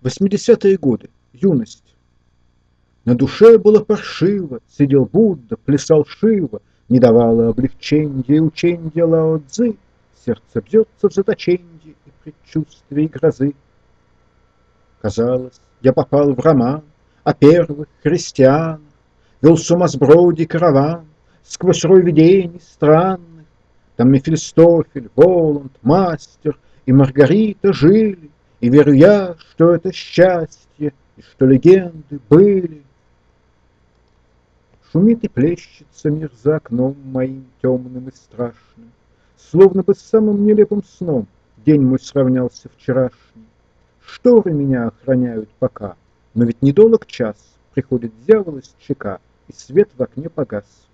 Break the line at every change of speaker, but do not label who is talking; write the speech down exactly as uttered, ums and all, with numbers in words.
Восьмидесятые годы. Юность. На душе было паршиво, сидел Будда, плясал Шива, не давало облегченья и ученья Лао Цзы, сердце бьется в заточенье и предчувствии грозы. Казалось, я попал в роман о первых христианах, вел сумасбродий караван сквозь рой видений странных. Там Мефистофель, Воланд, мастер и Маргарита жили, и верю я, что это счастье, и что легенды были. Шумит и плещется мир за окном моим темным и страшным, словно бы с самым нелепым сном день мой сравнялся вчерашним. Шторы меня охраняют пока, но ведь недолг час, приходит дьявол из ЧК, и свет в окне погас.